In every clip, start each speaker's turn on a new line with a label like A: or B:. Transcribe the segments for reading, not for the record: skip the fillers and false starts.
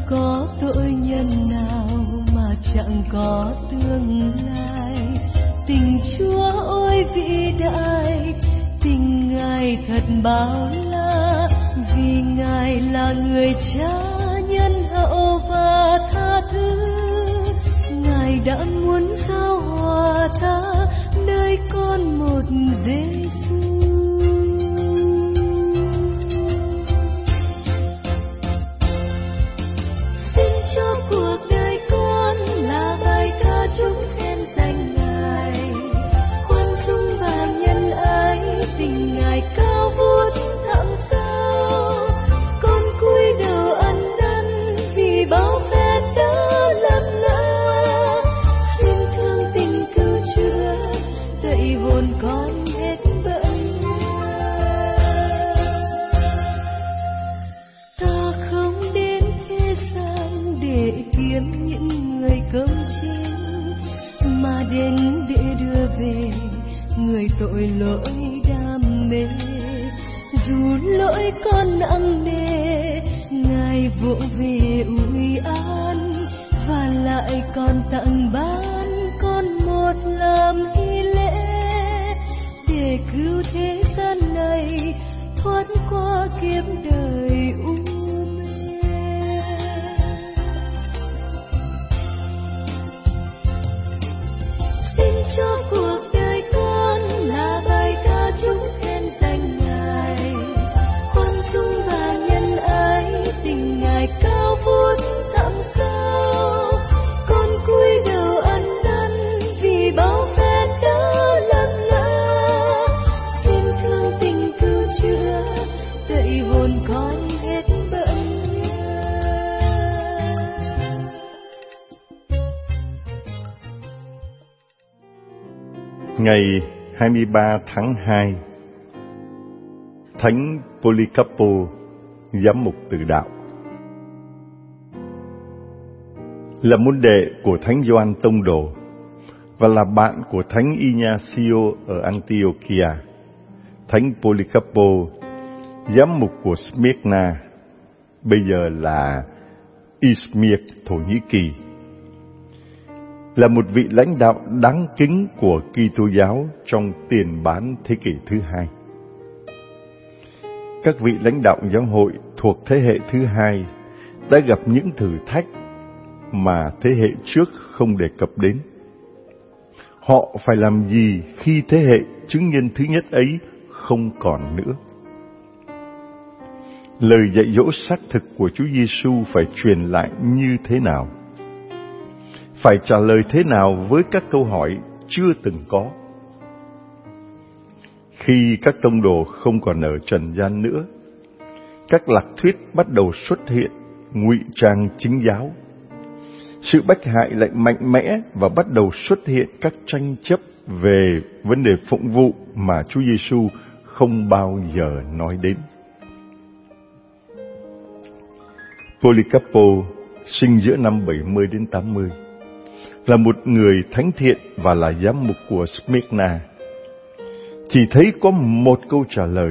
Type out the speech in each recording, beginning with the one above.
A: có tội nhân nào mà chẳng có tương lai. Tình Chúa ôi vĩ đại, tình Ngài thật bao la, vì Ngài là người Cha nhân hậu và tha thứ. Ngài đã muốn giao hòa ta nơi con một Giêsu. Xin cho cuộc đời con là bài ca chúc khen danh Ngài, khoan dung và nhân ái, tình Ngài cao vút thẳm sâu. Con cúi đầu ân đân vì bao phép đã lầm lỡ. Xin thương tình cứu chữa, dạy hồn con hết bận. Ta không đến thế gian để kiếm những người công chính, mà đến để đưa về người tội lỗi đam mê. Dù lỗi con nặng nề, Ngài vỗ về ủi an, và lại còn tặng ban con một làm hy lễ, để cứu thế gian này thoát qua kiếp đời u mê. Xin cho cuộc đời con là bài ca chúc khen danh Ngài, khoan dung và nhân ái, tình Ngài cao vút thẳm sâu. Con cúi đầu ân đân vì bao phép đã lầm lỡ. Xin thương tình cứu chữa, dạy hồn con hết bận nhớ.
B: Ngày 23 tháng 2, Thánh Polycarpo, giám mục Tử Đạo, là môn đệ của Thánh Gioan Tông Đồ và là bạn của Thánh Ignacio ở Antiochia. Thánh Polycarpo, giám mục của Smyrna, bây giờ là Izmir, Thổ Nhĩ Kỳ, là một vị lãnh đạo đáng kính của Kitô giáo trong tiền bán thế kỷ thứ hai. Các vị lãnh đạo giáo hội thuộc thế hệ thứ hai đã gặp những thử thách mà thế hệ trước không đề cập đến. Họ phải làm gì khi thế hệ chứng nhân thứ nhất ấy không còn nữa? Lời dạy dỗ xác thực của Chúa Giêsu phải truyền lại như thế nào? Phải trả lời thế nào với các câu hỏi chưa từng có? Khi các tông đồ không còn ở trần gian nữa, các lạc thuyết bắt đầu xuất hiện, ngụy trang chính giáo. Sự bách hại lại mạnh mẽ và bắt đầu xuất hiện các tranh chấp về vấn đề phụng vụ mà Chúa Giêsu không bao giờ nói đến. Polycarpo sinh giữa năm 70 đến 80, là một người thánh thiện và là giám mục của Smyrna. Chỉ thấy có một câu trả lời,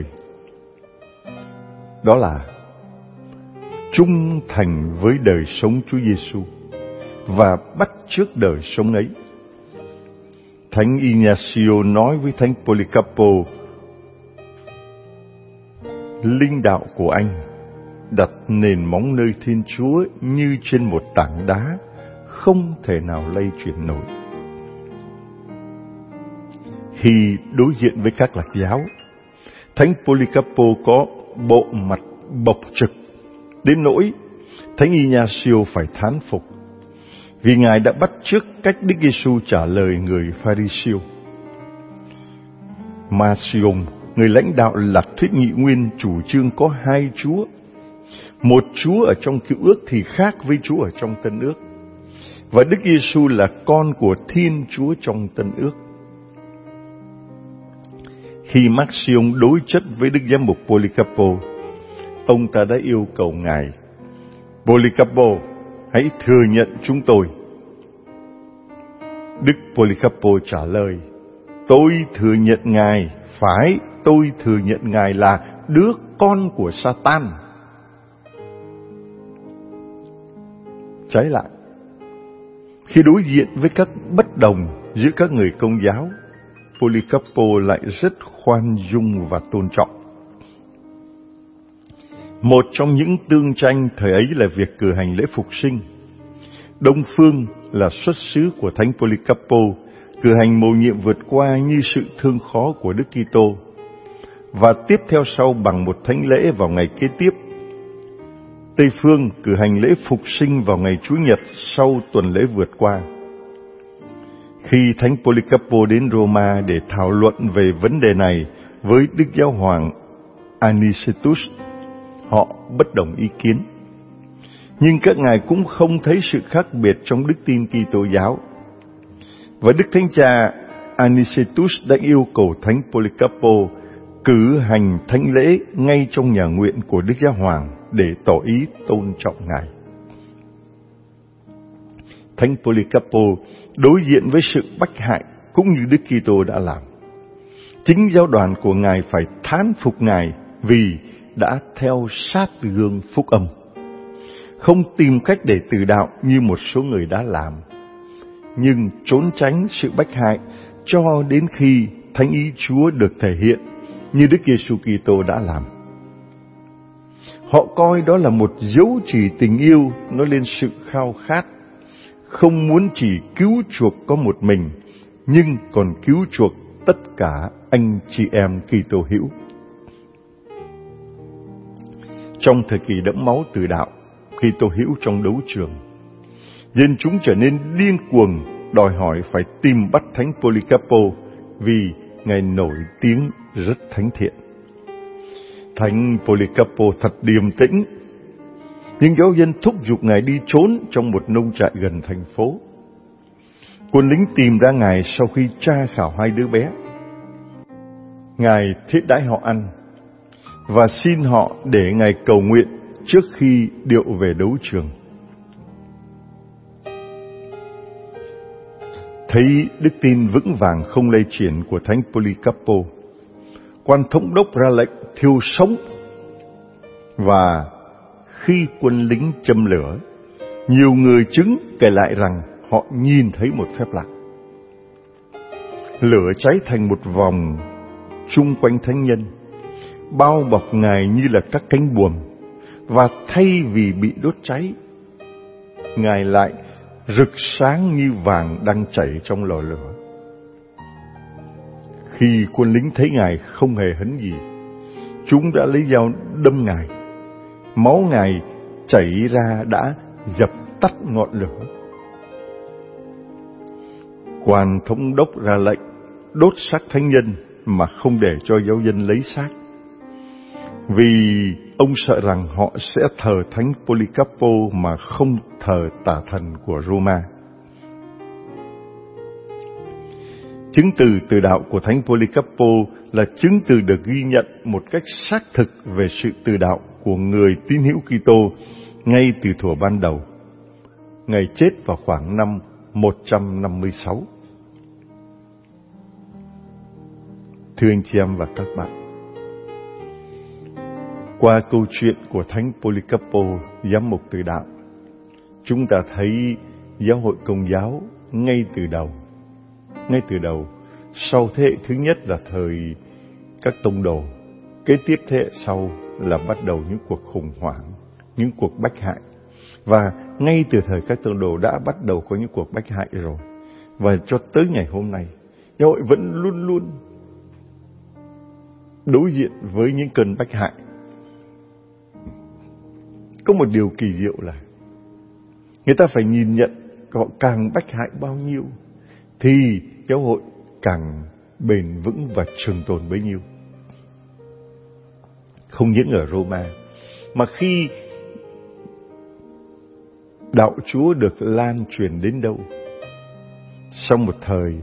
B: đó là trung thành với đời sống Chúa Giêsu và bắt chước đời sống ấy. Thánh Ignacio nói với Thánh Polycarpo, linh đạo của anh đặt nền móng nơi Thiên Chúa như trên một tảng đá, không thể nào lay chuyển nổi. Khi đối diện với các lạc giáo, Thánh Polycarpo có bộ mặt bộc trực đến nỗi Thánh Ignacio phải thán phục, vì Ngài đã bắt chước cách Đức Giêsu trả lời người Pha-ri-siêu. Marcion, người lãnh đạo lạc thuyết nhị nguyên, chủ trương có hai Chúa. Một Chúa ở trong Cựu Ước thì khác với Chúa ở trong Tân Ước, và Đức Giêsu là con của Thiên Chúa trong Tân Ước. Khi Marcion đối chất với Đức Giám mục Polycarpo, ông ta đã yêu cầu Ngài: Polycarpo, hãy thừa nhận chúng tôi. Đức Polycarpo trả lời: tôi thừa nhận Ngài, phải, tôi thừa nhận Ngài là đứa con của Satan. trái lại, khi đối diện với các bất đồng giữa các người Công giáo, Polycarpo lại rất khoan dung và tôn trọng. Một trong những tương tranh thời ấy là việc cử hành lễ phục sinh. Đông phương là xuất xứ của Thánh Polycarpo, cử hành mầu nhiệm vượt qua như sự thương khó của Đức Kitô, và tiếp theo sau bằng một thánh lễ vào ngày kế tiếp. Tây phương cử hành lễ phục sinh vào ngày Chủ nhật sau tuần lễ vượt qua. Khi Thánh Polycarpo đến Roma để thảo luận về vấn đề này với Đức Giáo hoàng Anicetus, họ bất đồng ý kiến. Nhưng các ngài cũng không thấy sự khác biệt trong đức tin Kitô giáo. Và Đức Thánh Cha Anicetus đã yêu cầu Thánh Polycarpo cử hành thánh lễ ngay trong nhà nguyện của Đức Giáo hoàng để tỏ ý tôn trọng ngài. Thánh Polycarpo đối diện với sự bách hại cũng như Đức Kitô đã làm. Chính giáo đoàn của ngài phải thán phục ngài vì đã theo sát gương phúc âm, không tìm cách để từ đạo như một số người đã làm, nhưng trốn tránh sự bách hại cho đến khi thánh ý Chúa được thể hiện như Đức Giêsu Kitô đã làm. Họ coi đó là một dấu chỉ tình yêu nói lên sự khao khát, không muốn chỉ cứu chuộc có một mình, nhưng còn cứu chuộc tất cả anh chị em Kitô hữu. Trong thời kỳ đẫm máu từ đạo, Kitô hữu trong đấu trường, dân chúng trở nên điên cuồng đòi hỏi phải tìm bắt Thánh Polycarpo vì ngài nổi tiếng rất thánh thiện. Thánh Polycarpo thật điềm tĩnh, nhưng giáo dân thúc giục ngài đi trốn trong một nông trại gần thành phố. Quân lính tìm ra ngài sau khi tra khảo hai đứa bé. Ngài thiết đãi họ ăn và xin họ để ngài cầu nguyện trước khi điệu về đấu trường. Thấy đức tin vững vàng không lay chuyển của Thánh Polycarpo, quan thống đốc ra lệnh thiêu sống, và khi quân lính châm lửa, nhiều người chứng kể lại rằng họ nhìn thấy một phép lạ. Lửa cháy thành một vòng chung quanh thánh nhân, bao bọc ngài như là các cánh buồm, và thay vì bị đốt cháy, ngài lại rực sáng như vàng đang chảy trong lò lửa. Khi quân lính thấy ngài không hề hấn gì, chúng đã lấy dao đâm ngài. Máu ngài chảy ra đã dập tắt ngọn lửa. Quan thống đốc ra lệnh đốt xác thánh nhân mà không để cho giáo dân lấy xác, vì ông sợ rằng họ sẽ thờ Thánh Polycarpo mà không thờ tà thần của Roma. Chứng từ từ đạo của Thánh Polycarpo là chứng từ được ghi nhận một cách xác thực về sự từ đạo của người tín hữu Kitô ngay từ thuở ban đầu. Ngài chết vào khoảng năm 156. Thưa anh chị em và các bạn, qua câu chuyện của Thánh Polycarpo, giám mục từ đạo, chúng ta thấy giáo hội Công giáo ngay từ đầu, sau thế hệ thứ nhất là thời các tông đồ, kế tiếp thế hệ sau là bắt đầu những cuộc khủng hoảng, những cuộc bách hại. Và ngay từ thời các tông đồ đã bắt đầu có những cuộc bách hại rồi. Và cho tới ngày hôm nay, giáo hội vẫn luôn luôn đối diện với những cơn bách hại. Có một điều kỳ diệu là người ta phải nhìn nhận họ càng bách hại bao nhiêu thì giáo hội càng bền vững và trường tồn bấy nhiêu. Không những ở Roma, mà khi đạo Chúa được lan truyền đến đâu, sau một thời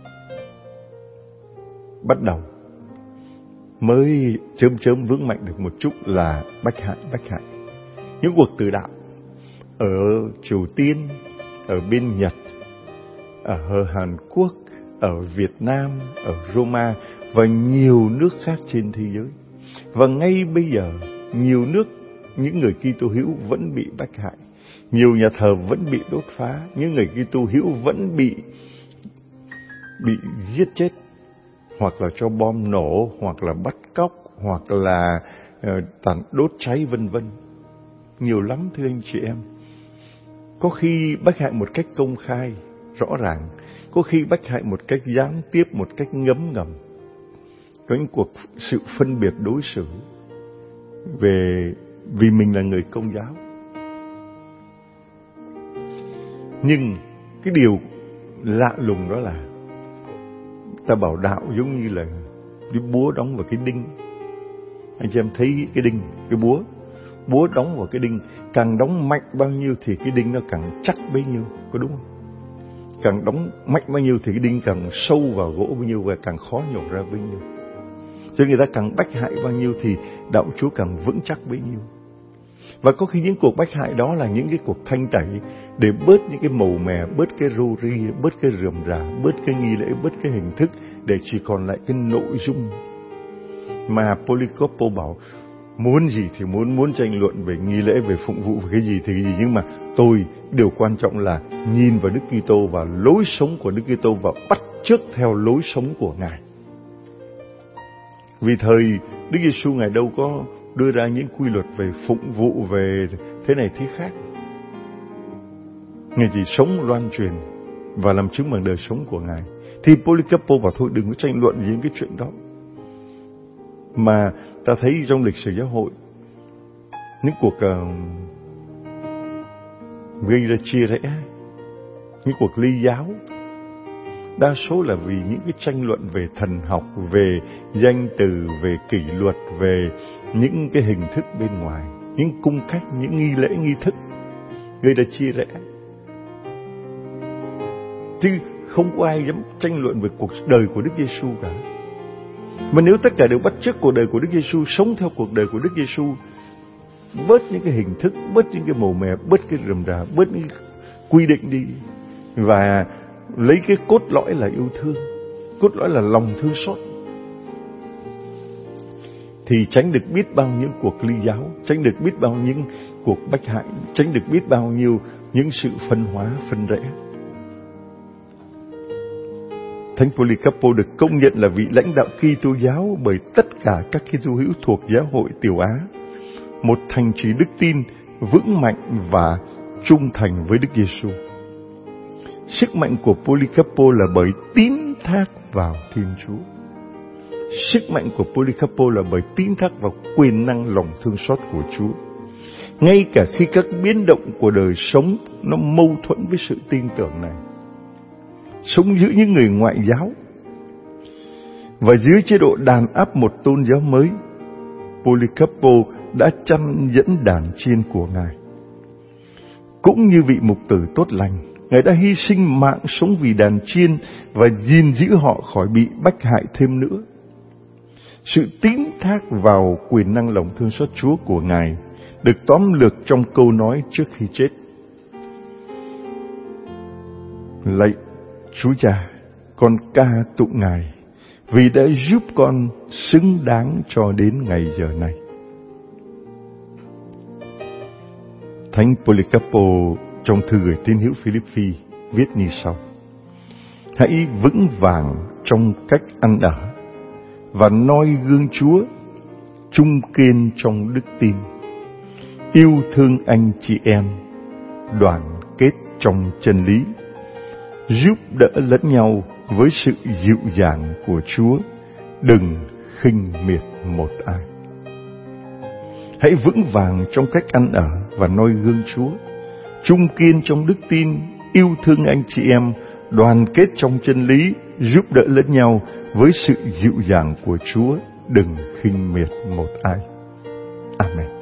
B: bắt đầu mới chớm vững mạnh được một chút là bách hại. Những cuộc từ đạo ở Triều Tiên, ở bên Nhật, ở Hàn Quốc, ở Việt Nam, ở Roma và nhiều nước khác trên thế giới. Và ngay bây giờ, nhiều nước, những người Kitô hữu vẫn bị bách hại. Nhiều nhà thờ vẫn bị đốt phá, những người Kitô hữu vẫn bị giết chết, hoặc là cho bom nổ, hoặc là bắt cóc, hoặc là đốt cháy vân vân. Nhiều lắm thưa anh chị em. Có khi bách hại một cách công khai, rõ ràng. Có khi bách hại một cách gián tiếp, một cách ngấm ngầm. Có những cuộc sự phân biệt đối xử vì mình là người Công giáo. Nhưng cái điều lạ lùng đó là ta bảo đạo giống như là cái búa đóng vào cái đinh. Anh chị em thấy cái đinh, cái búa đóng vào cái đinh, càng đóng mạnh bao nhiêu thì cái đinh nó càng chắc bấy nhiêu, có đúng không? Càng đóng mạnh bao nhiêu thì cái đinh càng sâu vào gỗ bấy nhiêu và càng khó nhổ ra bấy nhiêu. Cho người ta càng bách hại bao nhiêu thì đạo Chúa càng vững chắc bấy nhiêu. Và có khi những cuộc bách hại đó là những cái cuộc thanh tẩy để bớt những cái màu mè, bớt cái rô ri, bớt cái rườm rà, bớt cái nghi lễ, bớt cái hình thức, để chỉ còn lại cái nội dung. Mà Polycarpo bảo muốn gì thì muốn tranh luận về nghi lễ, về phụng vụ, về cái gì thì cái gì, nhưng mà điều quan trọng là nhìn vào Đức Kitô và lối sống của Đức Kitô và bắt chước theo lối sống của Ngài. Vì thời Đức Giêsu Ngài đâu có đưa ra những quy luật về phụng vụ, về thế này thế khác. Ngài chỉ sống loan truyền và làm chứng bằng đời sống của Ngài. Thì Polycarpo bảo thôi đừng có tranh luận về những cái chuyện đó. Mà ta thấy trong lịch sử giáo hội, những cuộc gây ra chia rẽ, những cuộc ly giáo, đa số là vì những cái tranh luận về thần học, về danh từ, về kỷ luật, về những cái hình thức bên ngoài, những cung cách, những nghi lễ, nghi thức, gây ra chia rẽ. Chứ không có ai dám tranh luận về cuộc đời của Đức Giêsu cả. Mà nếu tất cả đều bắt chước cuộc đời của Đức Giêsu, sống theo cuộc đời của Đức Giêsu, bớt những cái hình thức, bớt những cái màu mè, bớt cái rườm rà, bớt những quy định đi, và lấy cái cốt lõi là yêu thương, cốt lõi là lòng thương xót, thì tránh được biết bao nhiêu cuộc ly giáo, tránh được biết bao những cuộc bách hại, tránh được biết bao nhiêu những sự phân hóa, phân rẽ. Thánh Polycarpo được công nhận là vị lãnh đạo Kitô giáo bởi tất cả các Kitô hữu thuộc giáo hội Tiểu Á, một thành trì đức tin vững mạnh và trung thành với Đức Giêsu. Sức mạnh của Polycarpo là bởi tín thác vào Thiên Chúa. Sức mạnh của Polycarpo là bởi tín thác vào quyền năng lòng thương xót của Chúa. Ngay cả khi các biến động của đời sống nó mâu thuẫn với sự tin tưởng này. Sống giữa những người ngoại giáo và dưới chế độ đàn áp một tôn giáo mới, Polycarpo đã chăm dẫn đàn chiên của Ngài. Cũng như vị mục tử tốt lành, Ngài đã hy sinh mạng sống vì đàn chiên và gìn giữ họ khỏi bị bách hại thêm nữa. Sự tín thác vào quyền năng lòng thương xót Chúa của Ngài được tóm lược trong câu nói trước khi chết: Lạy Chúa Cha, con ca tụng Ngài vì đã giúp con xứng đáng cho đến ngày giờ này. Thánh Polycarpo trong thư gửi tín hữu Philippi viết như sau: Hãy vững vàng trong cách ăn ở và noi gương Chúa, trung kiên trong đức tin, yêu thương anh chị em, đoàn kết trong chân lý, giúp đỡ lẫn nhau với sự dịu dàng của Chúa, đừng khinh miệt một ai. Hãy vững vàng trong cách ăn ở và noi gương Chúa, trung kiên trong đức tin, yêu thương anh chị em, đoàn kết trong chân lý, giúp đỡ lẫn nhau với sự dịu dàng của Chúa, đừng khinh miệt một ai. Amen.